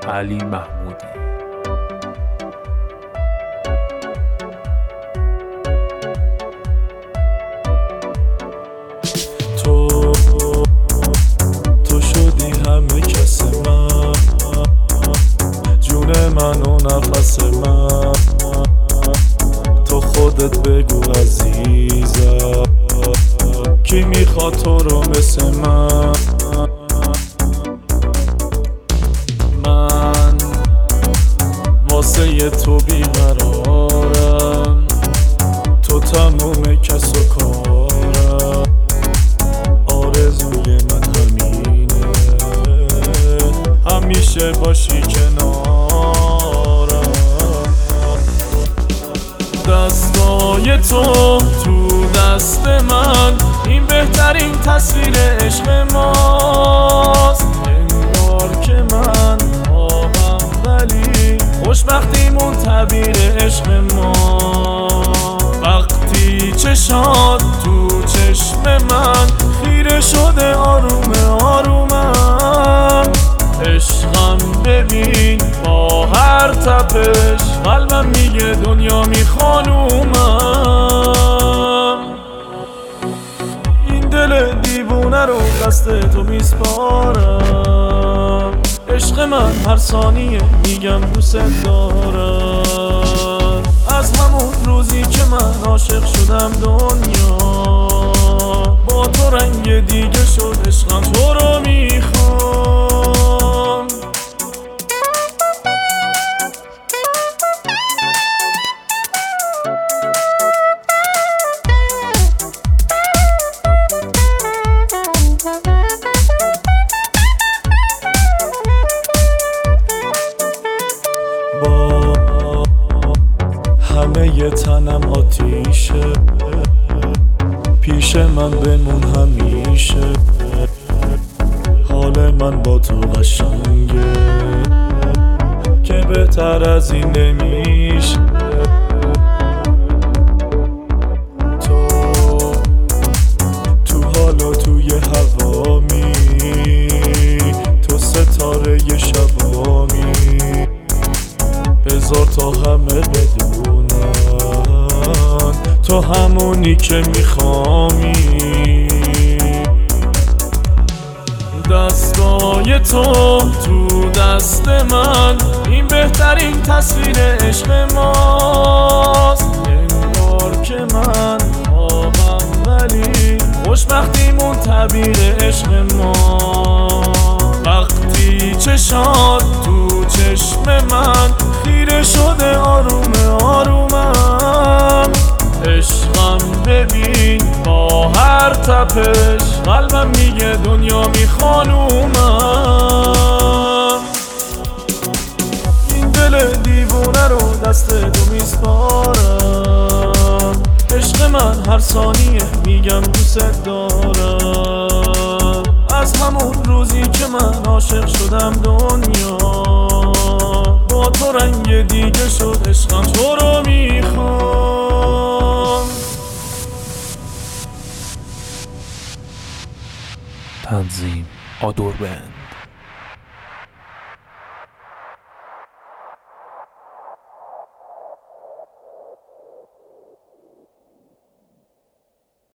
علی محمودی. تو شدی همه کس من، جون من و نفس من. تو خودت بگو عزیزم، کی میخواد تو رو مثل من؟ من واسه تو بیقرارم، تو تموم کس و کارم. آرزوی من همینه، همیشه باشی کنارم. دستای تو تو دست من، این بهترین تصویر عشق ماست. انگار که من خوابم ولی خوشبختیمون تعبیر عشق ما. وقتی چشات تو چشم من خیره شده آروم آرومم. عشقم ببین با هر تپش، قلبم میگه دنیا میخوانومم. این دل دیوونه رو دست تو میسپارم. عشق من هر ثانیه میگم دوست دارم. از همون روزی که من عاشق شدم دنیا با تو رنگ دیگه شد. عشقم تو رو میخوام. با همه تنم آتیشه، پیش من بمون همیشه. حال من با تو قشنگه که بهتر از این نمیشه. تو حال و توی هوامی، تو ستاره شبامی. هزار تا همه بدونن تو همونی که میخوامی. دستای تو تو دست من، این بهترین تصویر عشق ماست. انگار که من خوابم ولی خوشبختیمون تعبیر عشق ما. وقتی چشات تو چشم من خیره شده آروم آرومم. عشقم ببین با هر تپش، قلبم میگه دنیا میخوانومم. این دل دیوونه رو دست تو میسپارم. عشق من هر ثانیه میگم دوست دارم. از همون روزی که من عاشق شدم دنیا با تو رنگ دیگه شد. عشقم تو رو میخوام. تنظیم آدور بند.